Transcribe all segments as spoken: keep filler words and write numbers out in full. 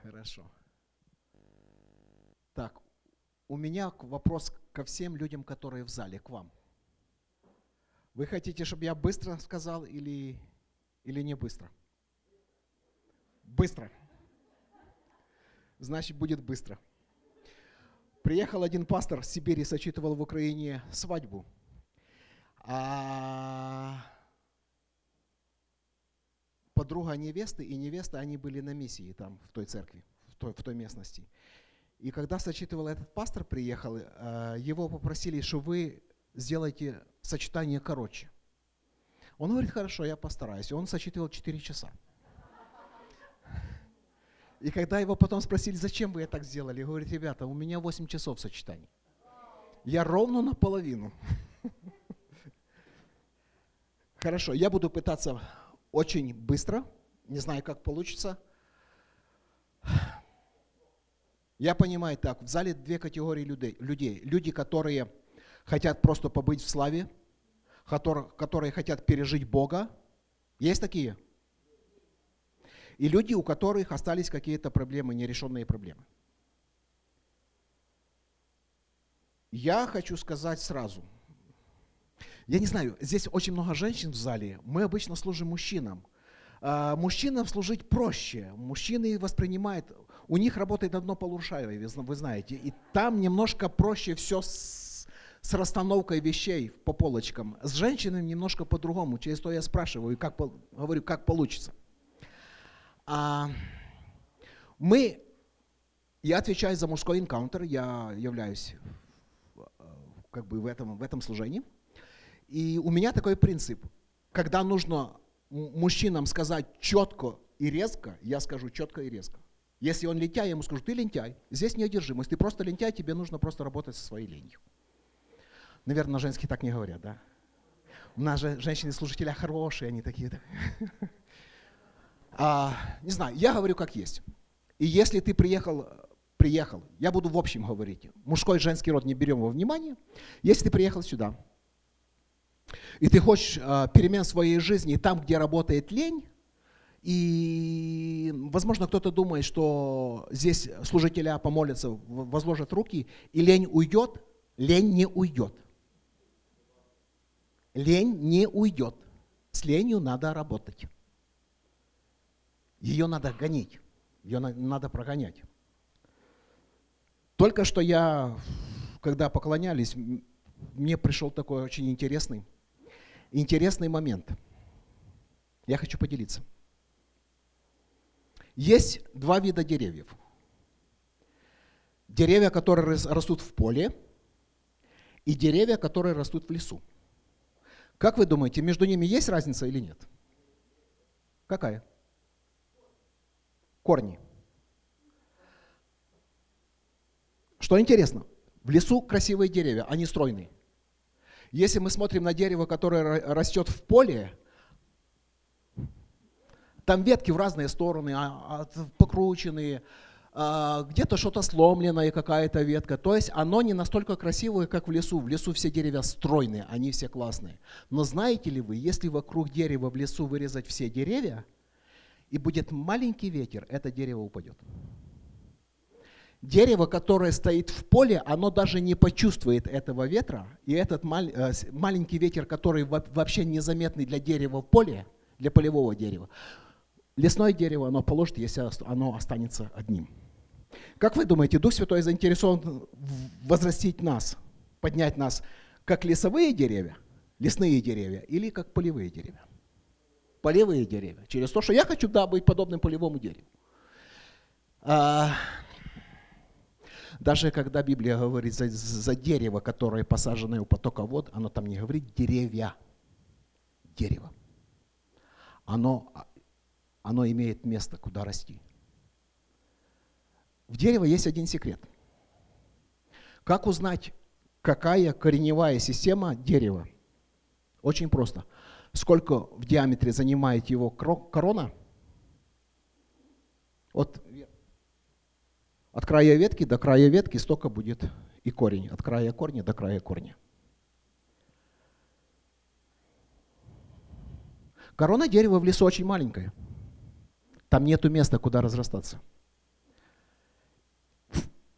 Хорошо. Так, у меня вопрос ко всем людям, которые в зале, к вам. Вы хотите, чтобы я быстро сказал или, или не быстро? Быстро. Значит, будет быстро. Приехал один пастор с Сибири, сочетывал в Украине свадьбу. А подруга невесты и невеста, они были на миссии там, в той церкви, в той, в той местности. И когда сочетывал этот пастор, приехал, его попросили, что вы сделаете сочетание короче. Он говорит, хорошо, я постараюсь. И он сочетывал четыре часа. И когда его потом спросили, зачем вы это так сделали, говорит, ребята, у меня восемь часов сочетаний. Я ровно наполовину. Хорошо, я буду пытаться очень быстро, не знаю, как получится. Я понимаю так, в зале две категории людей. людей. Люди, которые хотят просто побыть в славе, которые, которые хотят пережить Бога. Есть такие? И люди, у которых остались какие-то проблемы, нерешенные проблемы. Я хочу сказать сразу. Я не знаю, здесь очень много женщин в зале. Мы обычно служим мужчинам. А мужчинам служить проще. Мужчины воспринимают, у них работает одно полушарие, вы знаете. И там немножко проще все с, с расстановкой вещей по полочкам. С женщинами немножко по-другому. Через то я спрашиваю, как, говорю, как получится. А мы, я отвечаю за мужской энкаунтер, я являюсь как бы в этом, в этом служении. И у меня такой принцип, когда нужно мужчинам сказать четко и резко, я скажу четко и резко. Если он лентяй, я ему скажу, ты лентяй, здесь неодержимость, ты просто лентяй, тебе нужно просто работать со своей ленью. Наверное, женские так не говорят, да? У нас же женщины-служители хорошие, они такие. Да? А, не знаю, я говорю как есть. И если ты приехал, приехал, я буду в общем говорить, мужской и женский род не берем во внимание, если ты приехал сюда, и ты хочешь а, перемен в своей жизни там, где работает лень, и, возможно, кто-то думает, что здесь служителя помолятся, возложат руки, и лень уйдет, лень не уйдет. Лень не уйдет. С ленью надо работать. Ее надо гонить, ее надо прогонять. Только что я, когда поклонялись, мне пришел такой очень интересный, интересный момент. Я хочу поделиться. Есть два вида деревьев. Деревья, которые растут в поле, и деревья, которые растут в лесу. Как вы думаете, между ними есть разница или нет? Какая? Корни. Что интересно, в лесу красивые деревья, они стройные. Если мы смотрим на дерево, которое растет в поле, там ветки в разные стороны, покрученные, где-то что-то сломленное, какая-то ветка. То есть оно не настолько красивое, как в лесу. В лесу все деревья стройные, они все классные. Но знаете ли вы, если вокруг дерева в лесу вырезать все деревья, и будет маленький ветер, это дерево упадет. Дерево, которое стоит в поле, оно даже не почувствует этого ветра. И этот мал, э, маленький ветер, который вообще незаметный для дерева в поле, для полевого дерева, лесное дерево оно положит, если оно останется одним. Как вы думаете, Дух Святой заинтересован возрастить нас, поднять нас, как лесовые деревья, лесные деревья, или как полевые деревья? Полевые деревья. Через то, что я хочу, да, быть подобным полевому дереву. А, даже когда Библия говорит за, за дерево, которое посажено у потока вод, оно там не говорит деревья. Дерево. Оно, оно имеет место, куда расти. В дереве есть один секрет. Как узнать, какая корневая система дерева? Очень просто. Сколько в диаметре занимает его корона? От, от края ветки до края ветки столько будет и корень. От края корня до края корня. Корона дерева в лесу очень маленькая. Там нету места, куда разрастаться.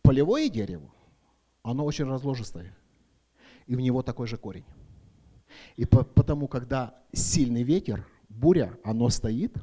Полевое дерево, оно очень разложистое, и в него такой же корень. И по, потому, когда сильный ветер, буря, оно стоит,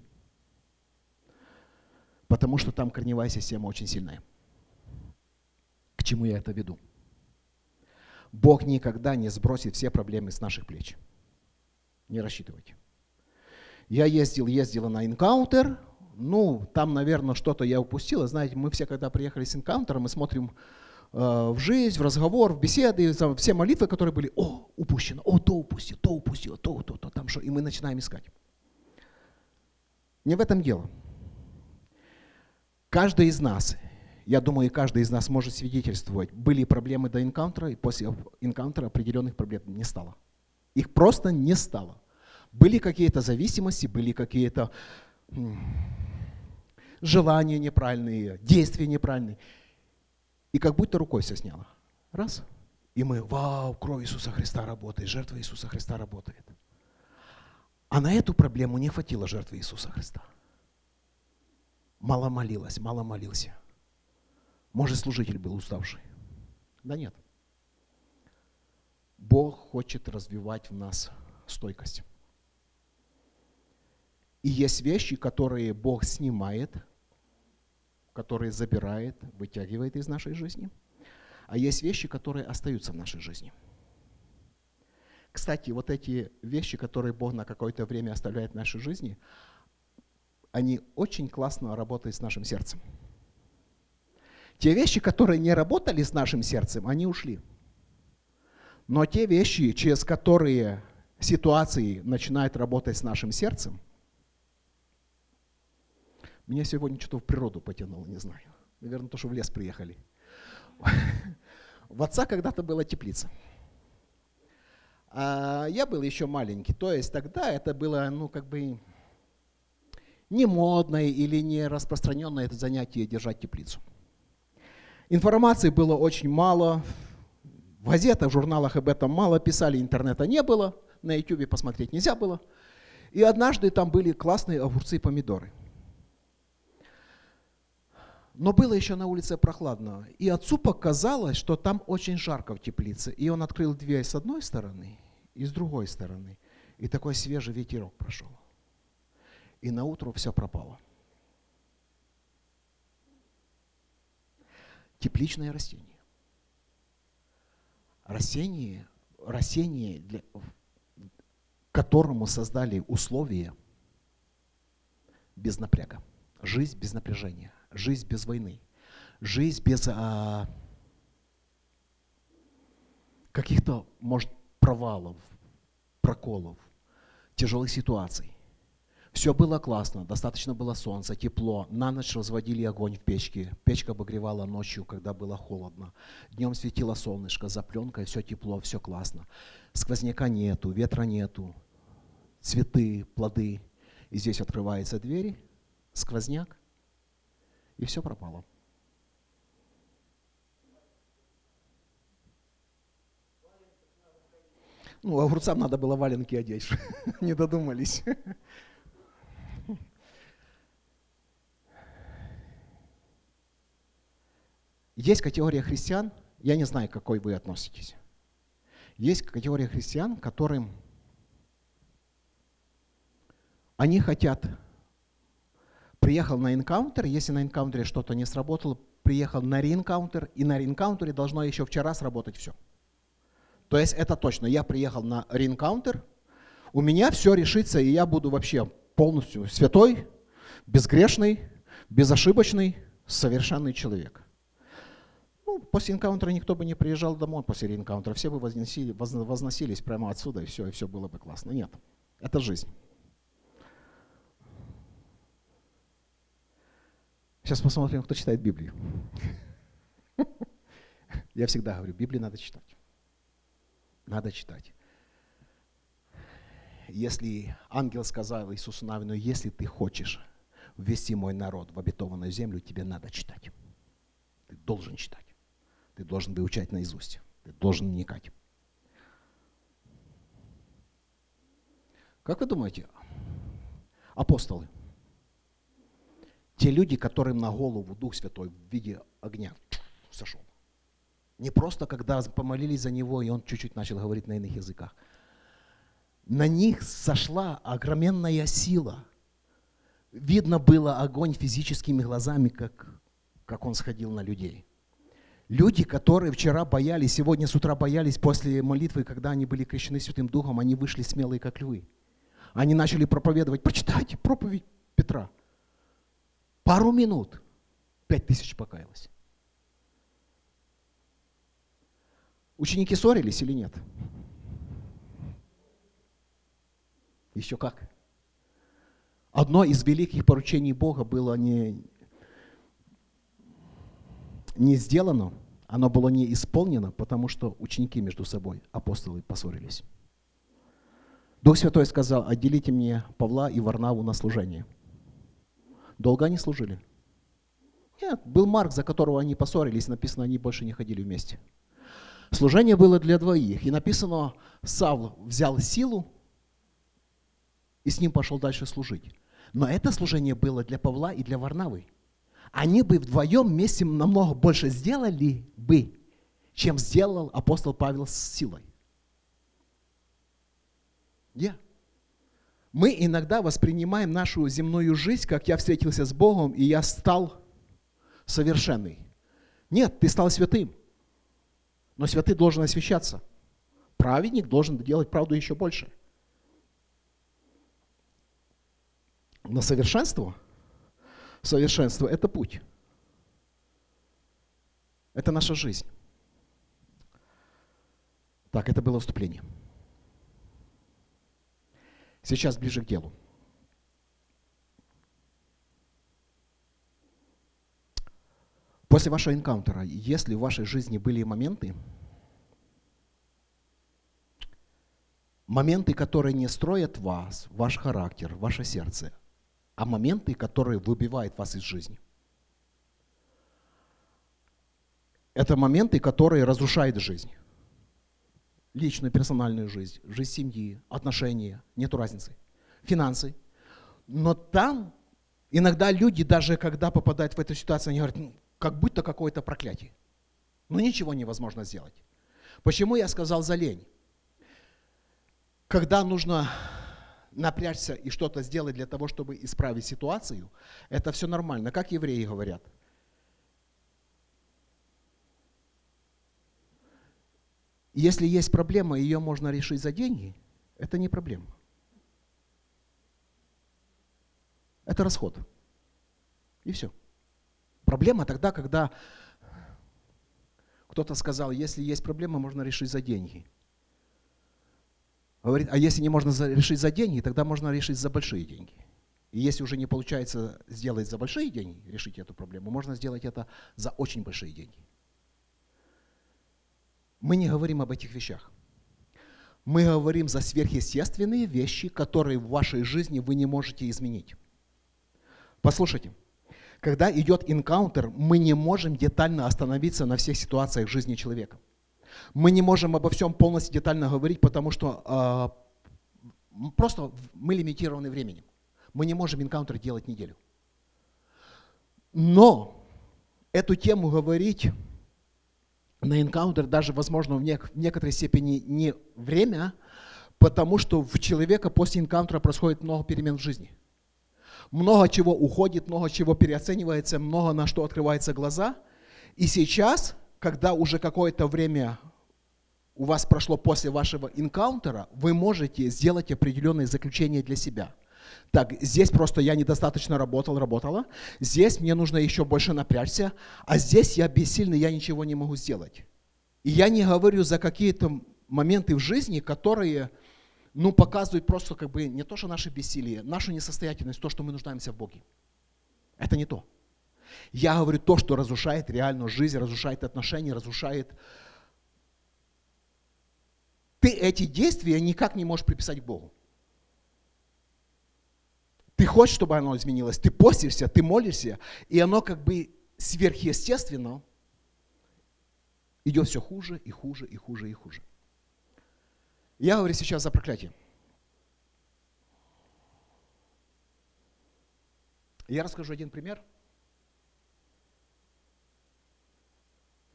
потому что там корневая система очень сильная. К чему я это веду? Бог никогда не сбросит все проблемы с наших плеч. Не рассчитывайте. Я ездил, ездила на Encounter, ну, там, наверное, что-то я упустила. Знаете, мы все, когда приехали с Encounter, мы смотрим э, в жизнь, в разговор, в беседы, все молитвы, которые были, о, упущено, о, то упустил, то упустил, то, то, то, там что, и мы начинаем искать. Не в этом дело. Каждый из нас, я думаю, и каждый из нас может свидетельствовать, были проблемы до Encounter, и после Encounter определенных проблем не стало. Их просто не стало. Были какие-то зависимости, были какие-то желания неправильные, действия неправильные. И как будто рукой все сняло. Раз. И мы, вау, кровь Иисуса Христа работает, жертва Иисуса Христа работает. А на эту проблему не хватило жертвы Иисуса Христа. Мало молилась, мало молился. Может, служитель был уставший. Да нет. Бог хочет развивать в нас стойкость. И есть вещи, которые Бог снимает, которые забирает, вытягивает из нашей жизни. А есть вещи, которые остаются в нашей жизни. Кстати, вот эти вещи, которые Бог на какое-то время оставляет в нашей жизни, они очень классно работают с нашим сердцем. Те вещи, которые не работали с нашим сердцем, они ушли. Но те вещи, через которые ситуации начинают работать с нашим сердцем, меня сегодня что-то в природу потянуло, не знаю. Наверное, то, что в лес приехали. В отца когда-то была теплица. А я был еще маленький. То есть тогда это было, ну, как бы не модное или не распространенное это занятие держать теплицу. Информации было очень мало. В газетах, в журналах об этом мало писали, интернета не было. На ютубе посмотреть нельзя было. И однажды там были классные огурцы и помидоры. Но было еще на улице прохладно. И отцу показалось, что там очень жарко в теплице. И он открыл дверь с одной стороны и с другой стороны. И такой свежий ветерок прошел. И наутро все пропало. Тепличное растение. Растение, растение для, которому создали условия без напряга. Жизнь без напряжения. Жизнь без войны, жизнь без а, каких-то, может, провалов, проколов, тяжелых ситуаций. Все было классно, достаточно было солнца, тепло. На ночь разводили огонь в печке. Печка обогревала ночью, когда было холодно. Днем светило солнышко, за пленкой все тепло, все классно. Сквозняка нету, ветра нету, цветы, плоды. И здесь открываются двери, сквозняк. И все пропало. Ну, огурцам надо было валенки одеть, не додумались. Есть категория христиан, я не знаю, к какой вы относитесь. Есть категория христиан, которым они хотят. Приехал на энкаунтер, если на энкаунтере что-то не сработало, приехал на реэнкаунтер, и на реэнкаунтере должно еще вчера сработать все. То есть это точно, я приехал на реэнкаунтер, у меня все решится, и я буду вообще полностью святой, безгрешный, безошибочный, совершенный человек. Ну, после энкаунтера никто бы не приезжал домой после реэнкаунтера, все бы возносили, возносились прямо отсюда, и все, и все было бы классно. Нет, это жизнь. Сейчас посмотрим, кто читает Библию. Я всегда говорю, Библию надо читать. Надо читать. Если ангел сказал Иисусу Навину, если ты хочешь ввести мой народ в обетованную землю, тебе надо читать. Ты должен читать. Ты должен выучать наизусть. Ты должен вникать. Как вы думаете, апостолы, те люди, которым на голову Дух Святой в виде огня сошел. Не просто, когда помолились за него, и он чуть-чуть начал говорить на иных языках. На них сошла огроменная сила. Видно было огонь физическими глазами, как, как он сходил на людей. Люди, которые вчера боялись, сегодня с утра боялись после молитвы, когда они были крещены Святым Духом, они вышли смелые, как львы. Они начали проповедовать. Прочитайте проповедь Петра. Пару минут. Пять тысяч покаялось. Ученики ссорились или нет? Еще как. Одно из великих поручений Бога было не, не сделано, оно было не исполнено, потому что ученики между собой, апостолы, поссорились. Дух Святой сказал: отделите мне Павла и Варнаву на служение. Долго они служили? Нет, был Марк, за которого они поссорились, написано, они больше не ходили вместе. Служение было для двоих, и написано, Савл взял силу и с ним пошел дальше служить. Но это служение было для Павла и для Варнавы. Они бы вдвоем вместе намного больше сделали бы, чем сделал апостол Павел с силой. Yeah. Мы иногда воспринимаем нашу земную жизнь, как я встретился с Богом, и я стал совершенный. Нет, ты стал святым. Но святый должен освящаться. Праведник должен делать правду еще больше. Но совершенство, совершенство – это путь. Это наша жизнь. Так, это было вступление. Сейчас ближе к делу. После вашего энкаунтера, если в вашей жизни были моменты, моменты, которые не строят вас, ваш характер, ваше сердце, а моменты, которые выбивают вас из жизни. Это моменты, которые разрушают жизнь. Личную, персональную жизнь, жизнь семьи, отношения, нету разницы. Финансы. Но там иногда люди, даже когда попадают в эту ситуацию, они говорят, ну, как будто какое-то проклятие. Но ничего невозможно сделать. Почему я сказал за лень? Когда нужно напрячься и что-то сделать для того, чтобы исправить ситуацию, это все нормально. Как евреи говорят. Если есть проблема, ее можно решить за деньги, это не проблема. Это расход. И все. Проблема тогда, когда кто-то сказал, если есть проблема, можно решить за деньги. Говорит, а если не можно решить за деньги, тогда можно решить за большие деньги. И если уже не получается сделать за большие деньги, решить эту проблему, можно сделать это за очень большие деньги. Мы не говорим об этих вещах. Мы говорим за сверхъестественные вещи, которые в вашей жизни вы не можете изменить. Послушайте, когда идет энкаунтер, мы не можем детально остановиться на всех ситуациях в жизни человека. Мы не можем обо всем полностью детально говорить, потому что э, просто мы лимитированы временем. Мы не можем энкаунтер делать неделю. Но эту тему говорить на энкаунтер даже, возможно, в, нек- в некоторой степени не время, потому что в человека после энкаунтера происходит много перемен в жизни. Много чего уходит, много чего переоценивается, много на что открываются глаза. И сейчас, когда уже какое-то время у вас прошло после вашего энкаунтера, вы можете сделать определенные заключения для себя. Так, здесь просто я недостаточно работал, работала, здесь мне нужно еще больше напрячься, а здесь я бессильный, я ничего не могу сделать. И я не говорю за какие-то моменты в жизни, которые, ну, показывают просто как бы не то, что наше бессилие, нашу несостоятельность, то, что мы нуждаемся в Боге. Это не то. Я говорю то, что разрушает реальную жизнь, разрушает отношения, разрушает. Ты эти действия никак не можешь приписать Богу. Ты хочешь, чтобы оно изменилось, ты постишься, ты молишься, и оно как бы сверхъестественно идет все хуже и хуже и хуже и хуже. Я говорю сейчас за проклятие. Я расскажу один пример.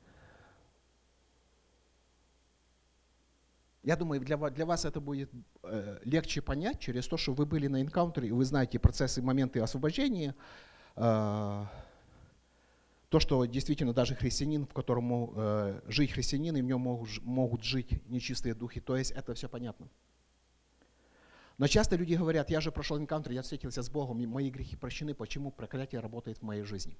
Я думаю, для, ва- для вас это будет э, легче понять через то, что вы были на энкаунтере, и вы знаете процессы, моменты освобождения, э, то, что действительно даже христианин, в котором мог, э, жить христианин, и в нем могут, ж- могут жить нечистые духи, то есть это все понятно. Но часто люди говорят, я же прошел энкаунтер, я встретился с Богом, и мои грехи прощены, почему проклятие работает в моей жизни?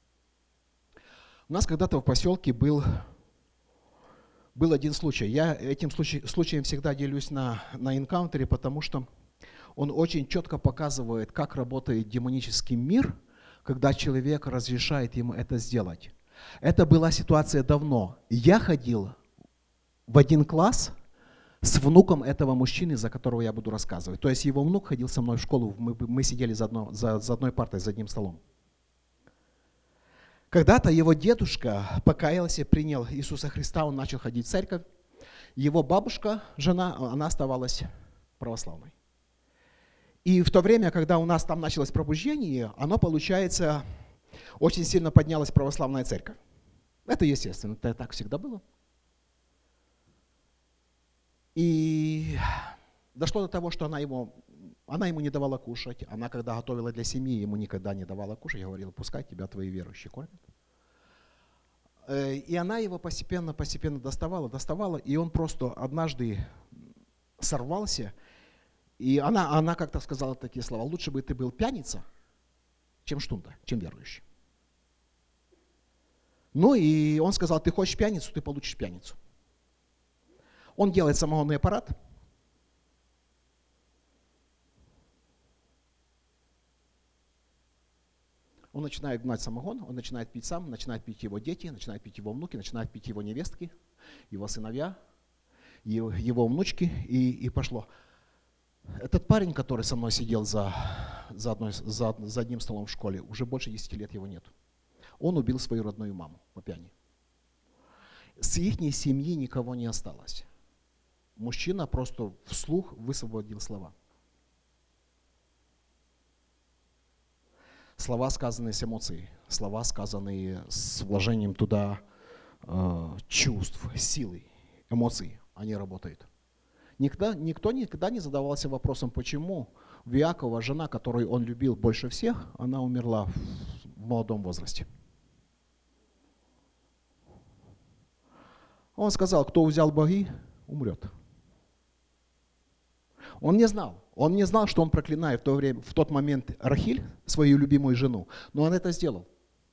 У нас когда-то в поселке был, был один случай. Я этим случай, случаем всегда делюсь на, на энкаунтере, потому что он очень четко показывает, как работает демонический мир, когда человек разрешает ему это сделать. Это была ситуация давно. Я ходил в один класс с внуком этого мужчины, за которого я буду рассказывать. То есть его внук ходил со мной в школу, мы, мы сидели за, одно, за, за одной партой, за одним столом. Когда-то его дедушка покаялся, принял Иисуса Христа, он начал ходить в церковь. Его бабушка, жена, она оставалась православной. И в то время, когда у нас там началось пробуждение, оно, получается, очень сильно поднялась православная церковь. Это естественно, это так всегда было. И дошло до того, что она ему, она ему не давала кушать. Она, когда готовила для семьи, ему никогда не давала кушать. Я говорила, пускай тебя твои верующие кормят. И она его постепенно, постепенно доставала, доставала. И он просто однажды сорвался. И она, она как-то сказала такие слова: лучше бы ты был пьяница, чем штунда, чем верующий. Ну и он сказал, ты хочешь пьяницу, ты получишь пьяницу. Он делает самогонный аппарат. Он начинает гнать самогон, он начинает пить сам, начинает пить его дети, начинают пить его внуки, начинают пить его невестки, его сыновья, его, его внучки, и, и пошло. Этот парень, который со мной сидел за, за, одной, за, за одним столом в школе, уже больше десяти лет его нет. Он убил свою родную маму по пьяни. С их семьи никого не осталось. Мужчина просто вслух высвободил слова. Слова, сказанные с эмоцией, слова, сказанные с вложением туда э, чувств, силы, эмоций, они работают. Никто, никто никогда не задавался вопросом, почему у Иакова жена, которую он любил больше всех, она умерла в молодом возрасте. Он сказал, кто взял боги, умрет. Он не знал. Он не знал, что он проклинает в то время, в тот момент Рахиль, свою любимую жену, но он это сделал.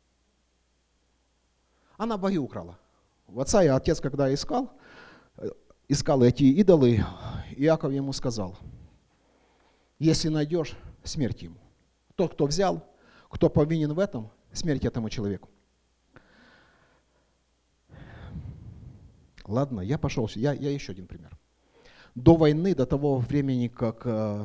Она боги украла. В отца и отец, когда искал, искал эти идолы, Иаков ему сказал, если найдешь, смерть ему. Тот, кто взял, кто повинен в этом, смерть этому человеку. Ладно, я пошел, я, я еще один пример. До войны, до того времени, как э,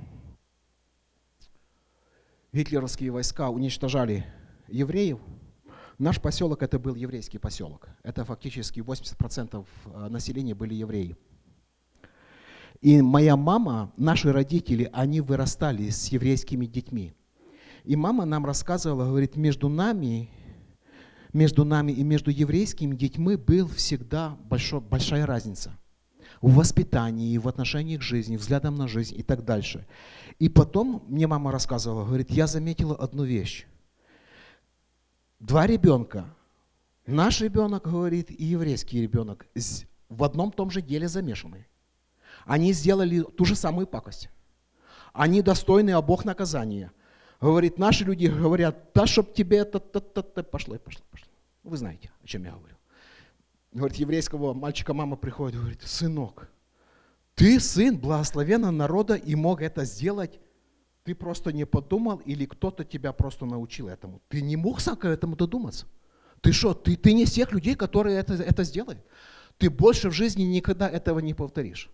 гитлеровские войска уничтожали евреев, наш поселок это был еврейский поселок. Это фактически восемьдесят процентов населения были евреи. И моя мама, наши родители, они вырастали с еврейскими детьми. И мама нам рассказывала, говорит, между нами, между нами и между еврейскими детьми была всегда большой, большая разница. В воспитании, в отношении к жизни, взглядом на жизнь и так дальше. И потом мне мама рассказывала, говорит, я заметила одну вещь. Два ребенка, наш ребенок, говорит, и еврейский ребенок в одном том же деле замешаны. Они сделали ту же самую пакость. Они достойны обоих наказания. Говорит, наши люди говорят, да, чтоб тебе это, пошло, пошло, пошло. Вы знаете, о чем я говорю. Говорит, еврейского мальчика мама приходит, говорит, сынок, ты сын благословенного народа и мог это сделать, ты просто не подумал или кто-то тебя просто научил этому. Ты не мог сам к этому додуматься. Ты что, ты, ты не из тех людей, которые это, это сделают. Ты больше в жизни никогда этого не повторишь.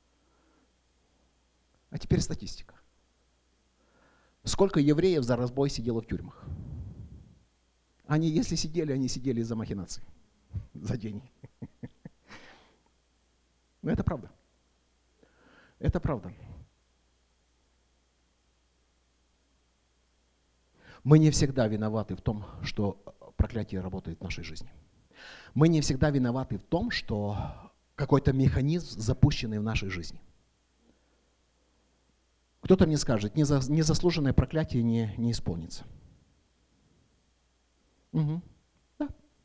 А теперь статистика. Сколько евреев за разбой сидело в тюрьмах? Они, если сидели, они сидели из-за махинаций. За деньги. Но это правда. Это правда. Мы не всегда виноваты в том, что проклятие работает в нашей жизни. Мы не всегда виноваты в том, что какой-то механизм, запущенный в нашей жизни. Кто-то мне скажет, незаслуженное проклятие не, не исполнится. Угу. Да.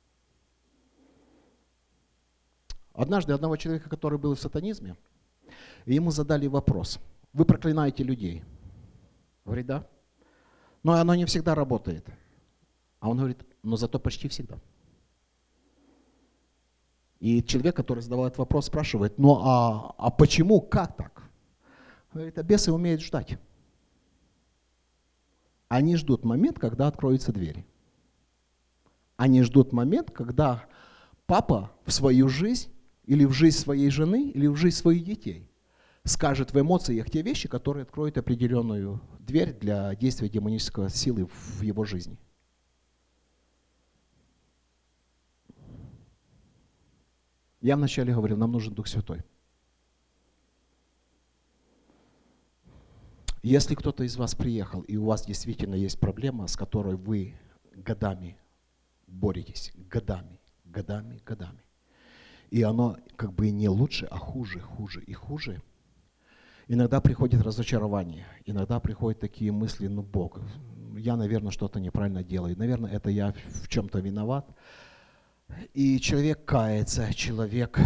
Однажды одного человека, который был в сатанизме, ему задали вопрос: вы проклинаете людей? Говорит, да. Но оно не всегда работает. А он говорит, но зато почти всегда. И человек, который задавал этот вопрос, спрашивает, ну а, а почему, как так? Говорит, а бесы умеют ждать. Они ждут момент, когда откроются двери. Они ждут момент, когда папа в свою жизнь, или в жизнь своей жены, или в жизнь своих детей скажет в эмоциях те вещи, которые откроют определенную дверь для действия демонической силы в его жизни. Я вначале говорил, нам нужен Дух Святой. Если кто-то из вас приехал, и у вас действительно есть проблема, с которой вы годами боретесь, годами, годами, годами, и оно как бы не лучше, а хуже, хуже и хуже, иногда приходит разочарование, иногда приходят такие мысли, ну Бог, я, наверное, что-то неправильно делаю, наверное, это я в чем-то виноват. И человек кается, человек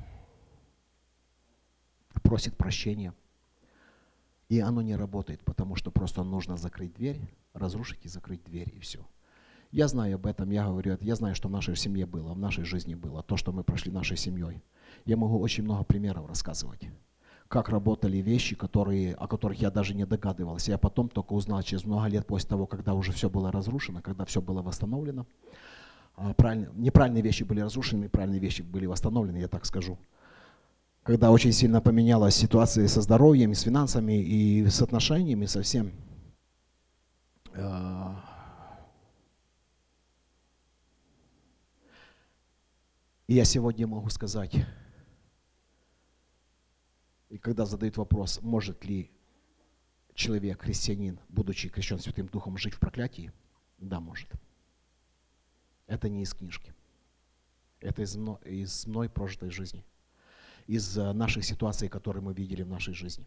просит прощения. И оно не работает, потому что просто нужно закрыть дверь, разрушить и закрыть дверь, и все. Я знаю об этом, я говорю, я знаю, что в нашей семье было, в нашей жизни было, то, что мы прошли нашей семьей. Я могу очень много примеров рассказывать, как работали вещи, которые, о которых я даже не догадывался. Я потом только узнал через много лет после того, когда уже все было разрушено, когда все было восстановлено. Правильно, неправильные вещи были разрушены, правильные вещи были восстановлены, я так скажу. Когда очень сильно поменялась ситуация со здоровьем, с финансами и с отношениями, со всем. И я сегодня могу сказать, и когда задают вопрос, может ли человек, христианин, будучи крещен Святым Духом, жить в проклятии? Да, может. Это не из книжки. Это из мной, из мной прожитой жизни. Из наших ситуаций, которые мы видели в нашей жизни.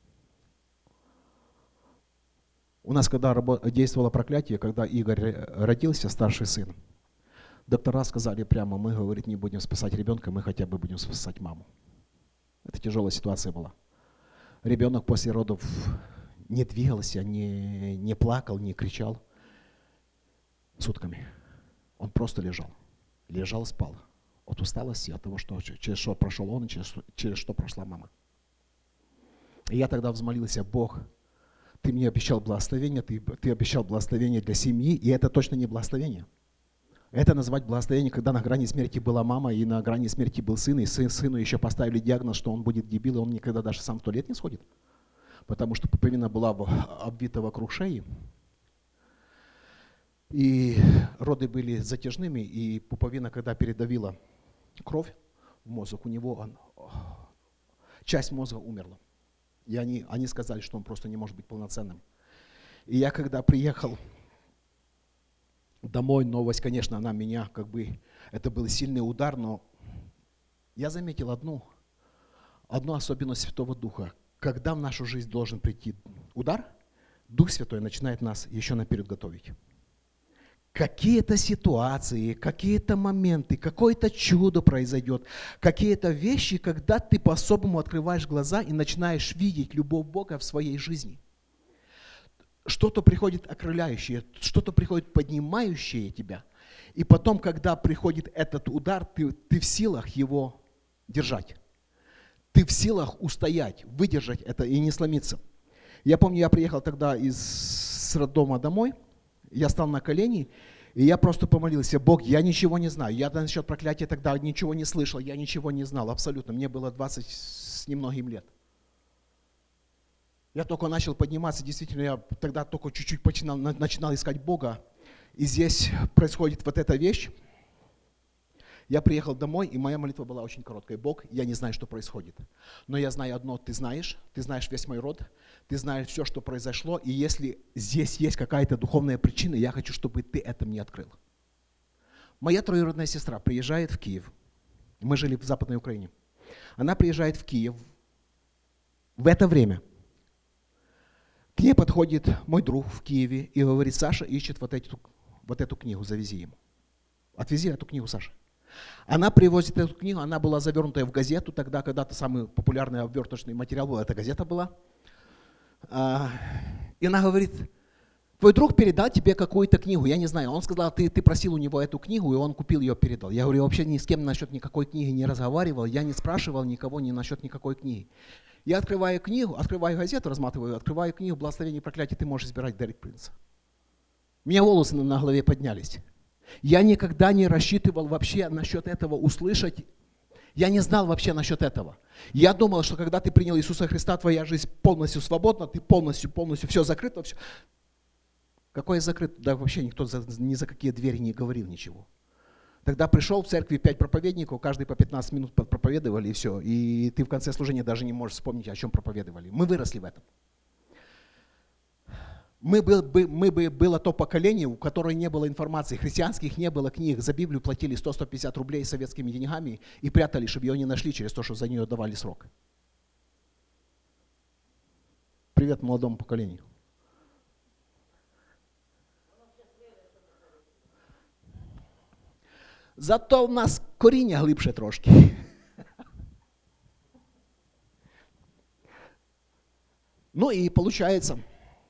У нас, когда действовало проклятие, когда Игорь родился, старший сын, доктора сказали прямо, мы, говорит, не будем спасать ребенка, мы хотя бы будем спасать маму. Это тяжелая ситуация была. Ребенок после родов не двигался, не, не плакал, не кричал сутками. Он просто лежал. Лежал, спал. От усталости, от того, что, через что прошел он, через, через что прошла мама. И я тогда взмолился, Бог, ты мне обещал благословение, ты, ты обещал благословение для семьи, и это точно не благословение. Это назвать благословение, когда на грани смерти была мама, и на грани смерти был сын, и сын, сыну еще поставили диагноз, что он будет дебил, и он никогда даже сам в туалет не сходит. Потому что пуповина была обвита вокруг шеи. И роды были затяжными, и пуповина, когда передавила кровь в мозг, у него он, часть мозга умерла. И они, они сказали, что он просто не может быть полноценным. И я когда приехал домой, новость, конечно, она меня как бы, это был сильный удар, но я заметил одну, одну особенность Святого Духа. Когда в нашу жизнь должен прийти удар, Дух Святой начинает нас еще наперед готовить. Какие-то ситуации, какие-то моменты, какое-то чудо произойдет, какие-то вещи, когда ты по-особому открываешь глаза и начинаешь видеть любовь Бога в своей жизни. Что-то приходит окрыляющее, что-то приходит поднимающее тебя. И потом, когда приходит этот удар, ты, ты в силах его держать. Ты в силах устоять, выдержать это и не сломиться. Я помню, я приехал тогда из роддома домой, я стал на колени, и я просто помолился, Бог, я ничего не знаю. Я насчет проклятия тогда ничего не слышал, я ничего не знал, абсолютно. Мне было двадцать с немногим лет. Я только начал подниматься, действительно, я тогда только чуть-чуть начинал, начинал искать Бога. И здесь происходит вот эта вещь. Я приехал домой, и моя молитва была очень короткая. Бог, я не знаю, что происходит. Но я знаю одно, ты знаешь, ты знаешь весь мой род, ты знаешь все, что произошло, и если здесь есть какая-то духовная причина, я хочу, чтобы ты это мне открыл. Моя троюродная сестра приезжает в Киев. Мы жили в Западной Украине. Она приезжает в Киев. В это время к ней подходит мой друг в Киеве и говорит: Саша ищет вот эту, вот эту книгу, завези ему. Отвези эту книгу, Саша. Она привозит эту книгу, она была завернутая в газету, тогда когда-то самый популярный обверточный материал был, эта газета была. И она говорит: твой друг передал тебе какую-то книгу, я не знаю. Он сказал, ты, ты просил у него эту книгу, и он купил ее, передал. Я говорю, я вообще ни с кем насчет никакой книги не разговаривал, я не спрашивал никого ни насчет никакой книги. Я открываю книгу, открываю газету, разматываю, открываю книгу «Благословение и проклятие, ты можешь избирать Дерек Принца». У меня волосы на голове поднялись. Я никогда не рассчитывал вообще насчет этого услышать. Я не знал вообще насчет этого. Я думал, что когда ты принял Иисуса Христа, твоя жизнь полностью свободна, ты полностью, полностью, все закрыто. Все. Какое закрыто? Да вообще никто за, ни за какие двери не говорил ничего. Тогда пришел в церкви пять проповедников, каждый по пятнадцать минут проповедовали, и все. И ты в конце служения даже не можешь вспомнить, о чем проповедовали. Мы выросли в этом. Мы, был, бы, мы бы было то поколение, у которого не было информации, христианских не было книг, за Библию платили сто-сто пятьдесят рублей советскими деньгами и прятали, чтобы ее не нашли через то, что за нее давали срок. Привет молодому поколению. Зато в нас коріння глибше трошки. Ну и получается,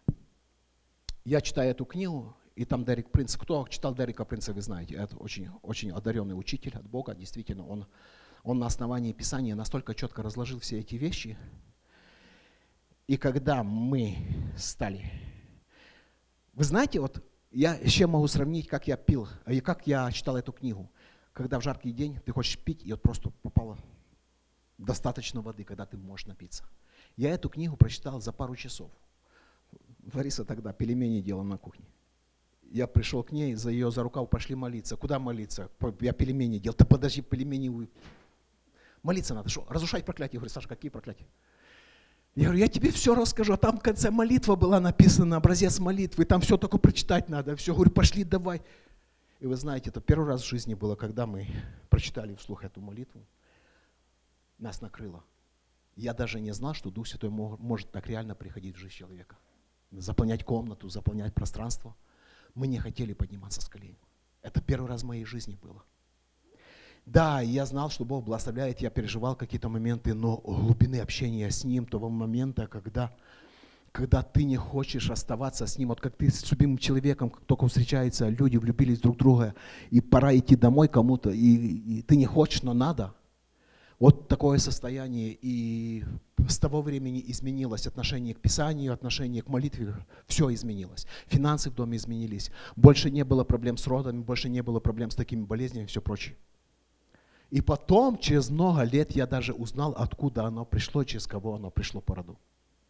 я читаю эту книгу, и там Дерек Принц. Кто читал Дерека Принца, вы знаете, это очень, очень одаренный учитель от Бога, действительно, он, он на основании Писания настолько четко разложил все эти вещи. И когда мы стали, вы знаете, вот я еще могу сравнить, как я пил, и как я читал эту книгу. Когда в жаркий день ты хочешь пить, и вот просто попало достаточно воды, когда ты можешь напиться. Я эту книгу прочитал за пару часов. Лариса тогда пельмени делала на кухне. Я пришел к ней, за ее за рукав пошли молиться. Куда молиться? Я пельмени делал. Да подожди, пельмени. Молиться надо. Что? Разрушать проклятие. Я говорю, Саша, какие проклятия? Я говорю, я тебе все расскажу. А там в конце молитва была написана, образец молитвы. Там все только прочитать надо. Все, говорю, пошли, давай. И вы знаете, это первый раз в жизни было, когда мы прочитали вслух эту молитву. Нас накрыло. Я даже не знал, что Дух Святой может так реально приходить в жизнь человека. Заполнять комнату, заполнять пространство. Мы не хотели подниматься с колен. Это первый раз в моей жизни было. Да, я знал, что Бог благословляет, я переживал какие-то моменты, но глубины общения с Ним, того момента, когда, когда ты не хочешь оставаться с Ним, вот как ты с любимым человеком, как только встречаются, люди влюбились друг в друга, и пора идти домой кому-то, и, и ты не хочешь, но надо. Вот такое состояние, и с того времени изменилось отношение к Писанию, отношение к молитве, все изменилось. Финансы в доме изменились, больше не было проблем с родами, больше не было проблем с такими болезнями и все прочее. И потом, через много лет, я даже узнал, откуда оно пришло, через кого оно пришло по роду.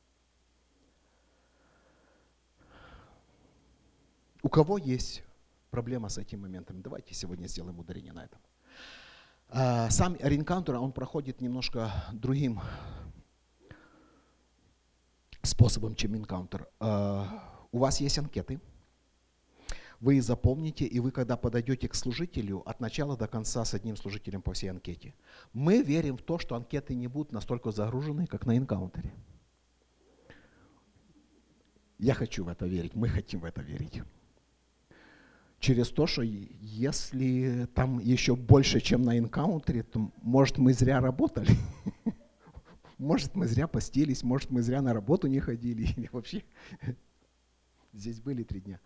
У кого есть проблема с этим моментом? Давайте сегодня сделаем ударение на этом. Сам ренкаунтер, он проходит немножко другим способом, чем энкаунтер. У вас есть анкеты, вы их запомните, и вы, когда подойдете к служителю, от начала до конца с одним служителем по всей анкете. Мы верим в то, что анкеты не будут настолько загружены, как на энкаунтере. Я хочу в это верить, мы хотим в это верить. Через то, что если там еще больше, чем на энкаунтере, то, может, мы зря работали, может, мы зря постились, может, мы зря на работу не ходили, или вообще здесь были три дня.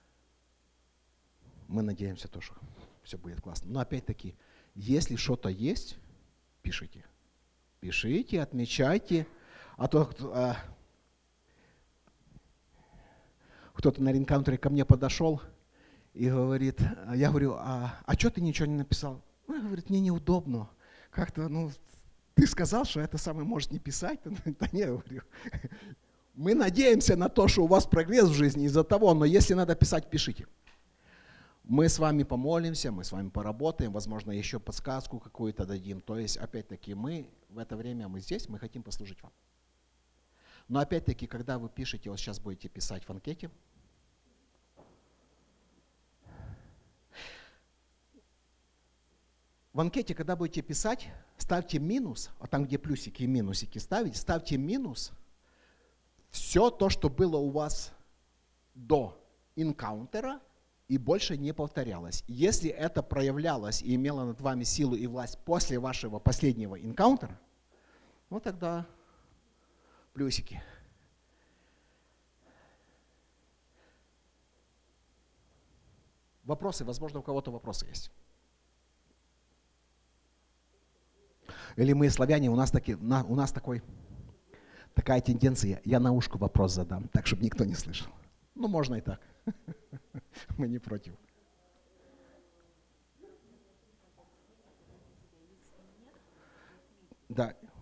Мы надеемся, то, что все будет классно. Но опять-таки, если что-то есть, пишите. Пишите, отмечайте. А то а, кто-то на ренкаунтере ко мне подошел, и говорит, я говорю, а, а что ты ничего не написал? Он говорит, мне неудобно. Как-то, ну, ты сказал, что это самое может не писать? Да не, говорю. Мы надеемся на то, что у вас прогресс в жизни из-за того, но если надо писать, пишите. Мы с вами помолимся, мы с вами поработаем, возможно, еще подсказку какую-то дадим. То есть, опять-таки, мы в это время, мы здесь, мы хотим послужить вам. Но опять-таки, когда вы пишете, вот сейчас будете писать в анкете, в анкете, когда будете писать, ставьте минус, а там, где плюсики и минусики ставить, ставьте минус все то, что было у вас до инкаунтера и больше не повторялось. Если это проявлялось и имело над вами силу и власть после вашего последнего инкаунтера, ну тогда плюсики. Вопросы? Возможно, у кого-то вопросы есть. Или мы, славяне, у нас, таки, на, у нас такой, такая тенденция, я на ушко вопрос задам, так, чтобы никто не слышал. Ну, можно и так. Мы не против. Да.